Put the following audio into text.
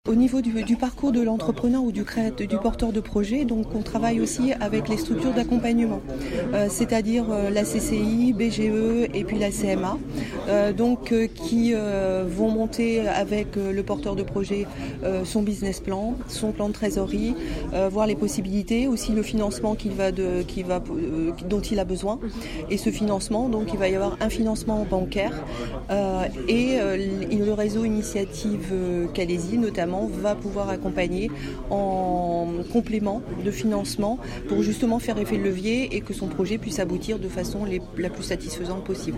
Au niveau du parcours de l'entrepreneur ou du porteur de projet, donc on travaille aussi avec les structures d'accompagnement, c'est-à-dire la CCI, BGE et puis la CMA, qui vont monter avec le porteur de projet son business plan, son plan de trésorerie, voir les possibilités, aussi le financement dont il a besoin. Et ce financement, donc il va y avoir un financement bancaire et le réseau Initiative Calaisie notamment va pouvoir accompagner en complément de financement pour justement faire effet de levier et que son projet puisse aboutir de façon la plus satisfaisante possible.